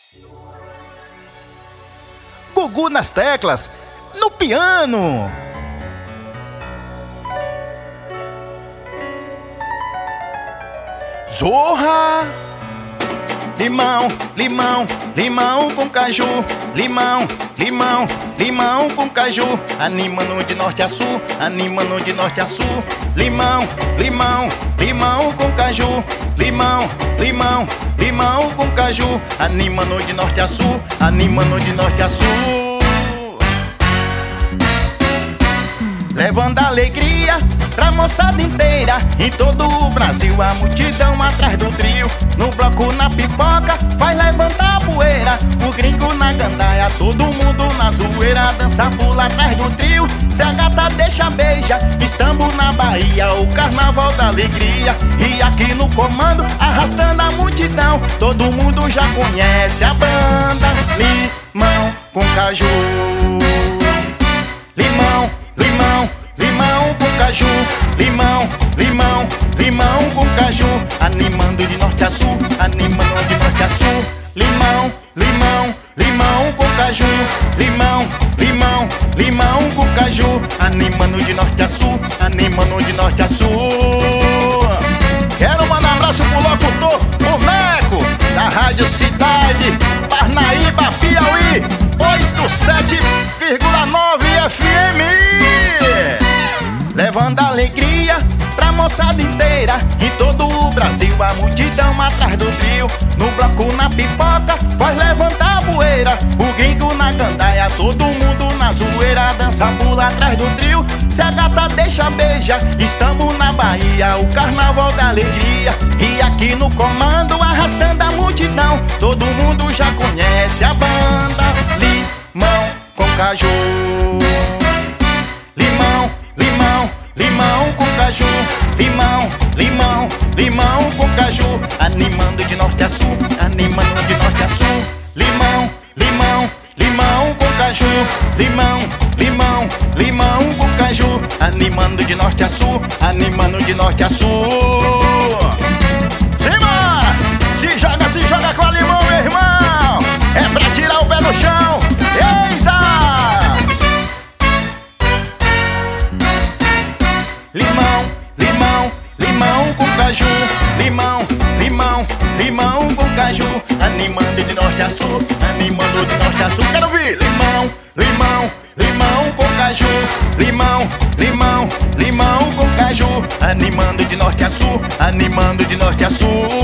Gugu nas teclas, no piano. Zorra! Limão, limão, limão com caju. Limão, limão, limão com caju. Animando de norte a sul, animando de norte a sul. Limão, limão, limão com caju. Limão, limão, limão com caju. Animando de norte a sul, animando de norte a sul. Levando alegria pra moçada inteira. Em todo o Brasil a multidão atrás do trio. No bloco, na pipoca, faz levantar a poeira. O gringo na gandaia, todo mundo na zoeira. Dança, pula atrás do trio, se a gata deixa, beija. Estamos na Bahia, o carnaval da alegria. E aqui no comando, arrastando a multidão, todo mundo já conhece a banda Limão com Caju. Limão, limão, limão com caju. Limão, limão, limão com caju. Animando de norte a sul, animando de norte a sul. Limão, limão, limão com caju. Limão, limão, limão com caju. Animando de norte a sul, animando de norte a sul. Quero mandar um abraço pro locutor, o Meco, da Rádio Cidade, Parnaíba, Piauí, 87,9 FM. Levando alegria pra moçada inteira. Em todo o Brasil a multidão atrás do trio. No bloco, na pipoca, faz levantar a poeira. O gringo na gandaia, todo mundo na zoeira. Dança, pula atrás do trio, se a gata deixa, beija. Estamos na Bahia, o carnaval da alegria. E aqui no comando, arrastando a multidão, todo mundo já conhece a banda Limão com Caju. Limão, limão, limão com caju. Limão, limão, limão com caju. Animando de norte a sul, animando de norte a sul. Limão, limão, limão com caju. Limão, limão, limão com caju. Animando de norte a sul, animando de norte a sul. Simbora! Se joga com a limão, meu irmão. É pra tirar o pé do chão. Eita! Limão, limão, limão com caju. Limão, limão, limão com caju. Animando de norte a sul, animando de norte a sul. Quero ouvir! Limão, limão, limão com caju. Limão, limão, limão com caju. Animando de norte a sul, animando de norte a sul.